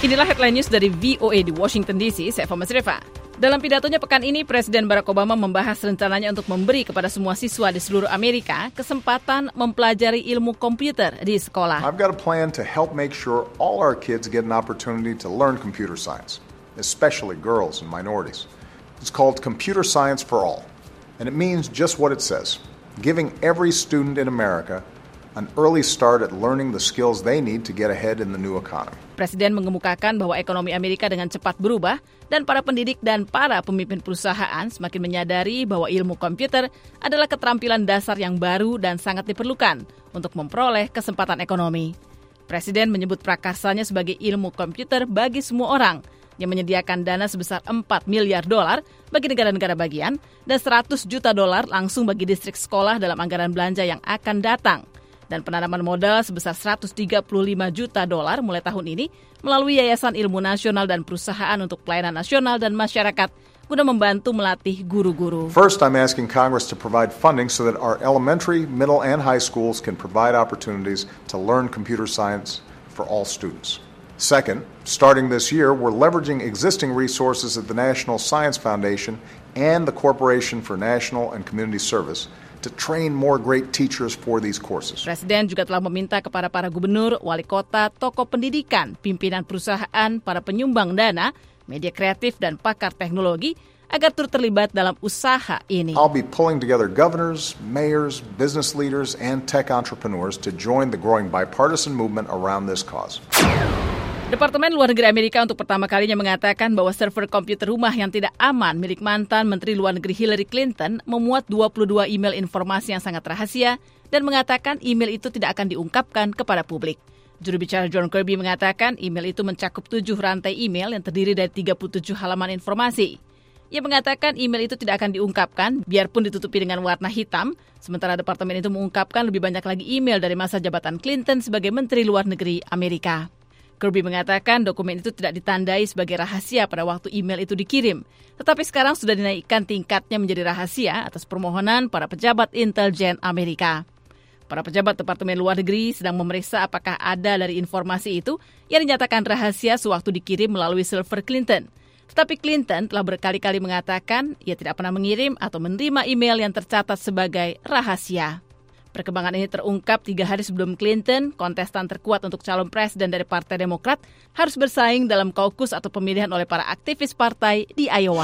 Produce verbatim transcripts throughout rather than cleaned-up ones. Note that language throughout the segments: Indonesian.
Inilah headline news dari V O A di Washington D C, saya Fama Zreva. Dalam pidatonya pekan ini, Presiden Barack Obama membahas rencananya untuk memberi kepada semua siswa di seluruh Amerika kesempatan mempelajari ilmu komputer di sekolah. I've got a plan to help make sure all our kids get an opportunity to learn computer science, especially girls and minorities. It's called Computer Science for All, and it means just what it says, giving every student in America an early start at learning the skills they need to get ahead in the new economy. Presiden mengemukakan bahwa ekonomi Amerika dengan cepat berubah dan para pendidik dan para pemimpin perusahaan semakin menyadari bahwa ilmu komputer adalah keterampilan dasar yang baru dan sangat diperlukan untuk memperoleh kesempatan ekonomi. Presiden menyebut prakarsanya sebagai ilmu komputer bagi semua orang yang menyediakan dana sebesar empat miliar dolar bagi negara-negara bagian dan seratus juta dolar langsung bagi distrik sekolah dalam anggaran belanja yang akan datang. Dan penanaman modal sebesar seratus tiga puluh lima juta dolar mulai tahun ini melalui Yayasan Ilmu Nasional dan Perusahaan untuk Pelayanan Nasional dan Masyarakat guna membantu melatih guru-guru. First, I'm asking Congress to provide funding so that our elementary, middle, and high schools can provide opportunities to learn computer science for all students. Second, starting this year, we're leveraging existing resources at the National Science Foundation and the Corporation for National and Community Service to train more great teachers for these courses. Presiden juga telah meminta kepada para gubernur, wali kota, tokoh pendidikan, pimpinan perusahaan, para penyumbang dana, media kreatif, dan pakar teknologi agar turut terlibat dalam usaha ini. I'll be pulling together governors, mayors, business leaders, and tech entrepreneurs to join the growing bipartisan movement around this cause. Departemen Luar Negeri Amerika untuk pertama kalinya mengatakan bahwa server komputer rumah yang tidak aman milik mantan Menteri Luar Negeri Hillary Clinton memuat dua puluh dua email informasi yang sangat rahasia dan mengatakan email itu tidak akan diungkapkan kepada publik. Juru bicara John Kirby mengatakan email itu mencakup tujuh rantai email yang terdiri dari tiga puluh tujuh halaman informasi. Ia mengatakan email itu tidak akan diungkapkan biarpun ditutupi dengan warna hitam, sementara departemen itu mengungkapkan lebih banyak lagi email dari masa jabatan Clinton sebagai Menteri Luar Negeri Amerika. Kirby mengatakan dokumen itu tidak ditandai sebagai rahasia pada waktu email itu dikirim, tetapi sekarang sudah dinaikkan tingkatnya menjadi rahasia atas permohonan para pejabat intelijen Amerika. Para pejabat Departemen Luar Negeri sedang memeriksa apakah ada dari informasi itu yang dinyatakan rahasia sewaktu dikirim melalui server Clinton. Tetapi Clinton telah berkali-kali mengatakan ia tidak pernah mengirim atau menerima email yang tercatat sebagai rahasia. Perkembangan ini terungkap tiga hari sebelum Clinton, kontestan terkuat untuk calon presiden dari Partai Demokrat, harus bersaing dalam kaukus atau pemilihan oleh para aktivis partai di Iowa.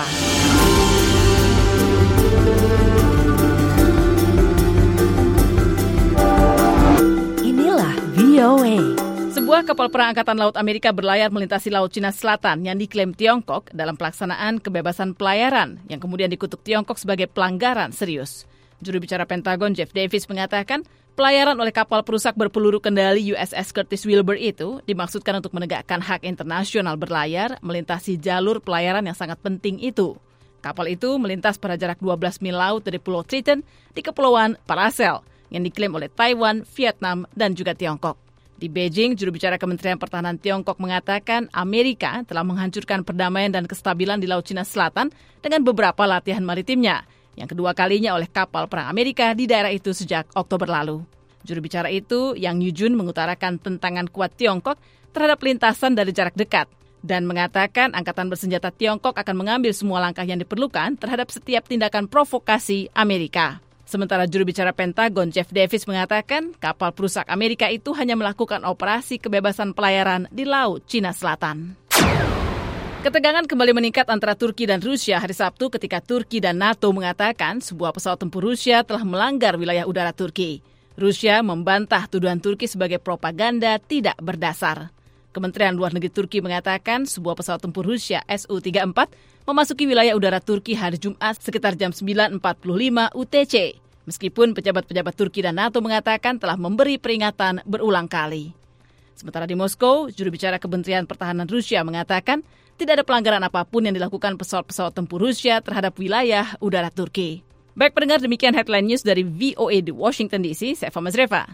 Inilah V O A. Sebuah kapal perang Angkatan Laut Amerika berlayar melintasi Laut Cina Selatan yang diklaim Tiongkok dalam pelaksanaan kebebasan pelayaran yang kemudian dikutuk Tiongkok sebagai pelanggaran serius. Juru bicara Pentagon Jeff Davis mengatakan pelayaran oleh kapal perusak berpeluru kendali U S S Curtis Wilbur itu dimaksudkan untuk menegakkan hak internasional berlayar melintasi jalur pelayaran yang sangat penting itu. Kapal itu melintas pada jarak dua belas mil laut dari Pulau Triton di Kepulauan Paracel yang diklaim oleh Taiwan, Vietnam, dan juga Tiongkok. Di Beijing, juru bicara Kementerian Pertahanan Tiongkok mengatakan Amerika telah menghancurkan perdamaian dan kestabilan di Laut Cina Selatan dengan beberapa latihan maritimnya, yang kedua kalinya oleh kapal perang Amerika di daerah itu sejak Oktober lalu. Juru bicara itu, Yang Yujun, mengutarakan tentangan kuat Tiongkok terhadap lintasan dari jarak dekat dan mengatakan Angkatan Bersenjata Tiongkok akan mengambil semua langkah yang diperlukan terhadap setiap tindakan provokasi Amerika. Sementara juru bicara Pentagon Jeff Davis mengatakan kapal perusak Amerika itu hanya melakukan operasi kebebasan pelayaran di Laut Cina Selatan. Ketegangan kembali meningkat antara Turki dan Rusia hari Sabtu ketika Turki dan NATO mengatakan sebuah pesawat tempur Rusia telah melanggar wilayah udara Turki. Rusia membantah tuduhan Turki sebagai propaganda tidak berdasar. Kementerian Luar Negeri Turki mengatakan sebuah pesawat tempur Rusia S U tiga puluh empat memasuki wilayah udara Turki hari Jumat sekitar jam sembilan empat puluh lima U T C. Meskipun pejabat-pejabat Turki dan NATO mengatakan telah memberi peringatan berulang kali. Sementara di Moskow, juru bicara Kementerian Pertahanan Rusia mengatakan tidak ada pelanggaran apapun yang dilakukan pesawat-pesawat tempur Rusia terhadap wilayah udara Turki. Baik pendengar, demikian headline news dari V O A di Washington D C. Saya Fama Zreva.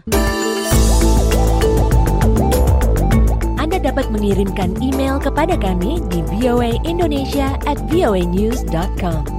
Anda dapat mengirimkan email kepada kami di voaindonesia at voanews dot com.